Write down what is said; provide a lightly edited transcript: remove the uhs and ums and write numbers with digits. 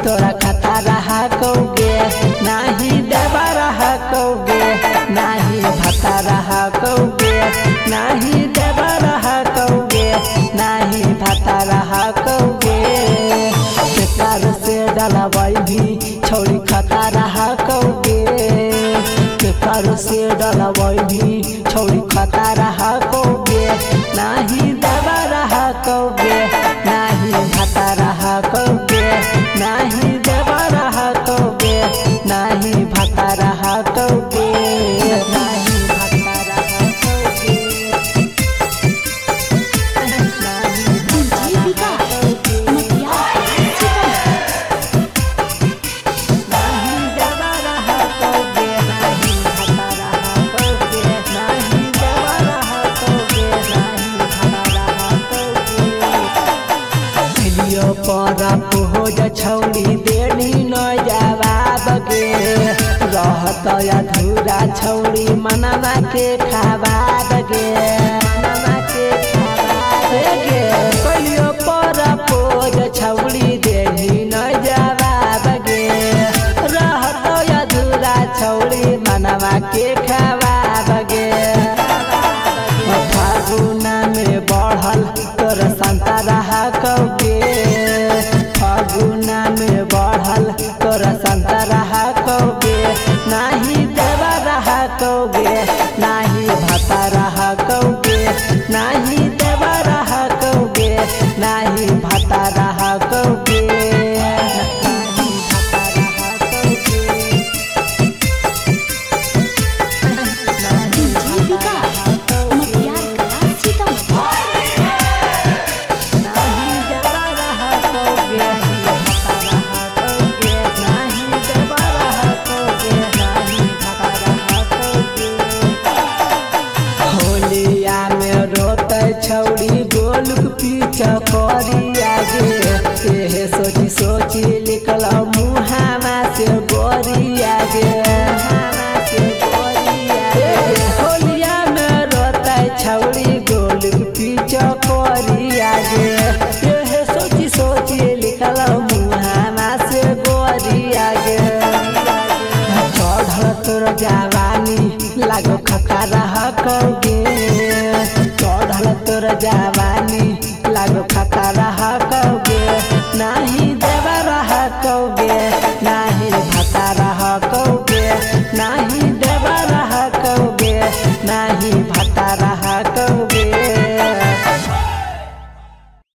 तोरा खाता रहा कौगे नाही देवा रहा कौगे नाही भाता रहा कौगे नाही देवा रहा कौगे नाही भाता रहा कौगे बेकार से डलवाई भी छोड़ी खाता रहा कौगे बेकार से डलवाई भी छोड़ी खाता रहा कौगे नाही देवा रहा कौगे नाही भाता रहा कौगे नाही देवा रहा कौगे नाही भाता रहा कौगे नाही भाता रहा कौगे पर पोज छौड़ी देनी न जवाब गे रहत अधूरा छौड़ी मनवा के खवाब गे मनवा के खवाब गे कहियो पर पोज छौड़ी देनी न जवाब गे रहत अधूरा छौड़ी मनवा के खवाब गे फागुना में बढ़ल तोर संता रहा कौगे फागुना में बढ़ल तोरा संता रहा कौगे नाही देवा रहा कौगे नाही भाता रहा कौगे नाही देवा रहा कौगे नाही भाता रहा कौगे छौड़ी गोलुक पीछा करी आगे एहे सोची सोची निकल मुहावा से गोरी आगे होलिया में रोता छौड़ी गोलुक पीछा करी आगे एहे सोची सोची निकल मुहावा से गोरी आगे चढ़ तोर जवानी लागो खका रहा कौगे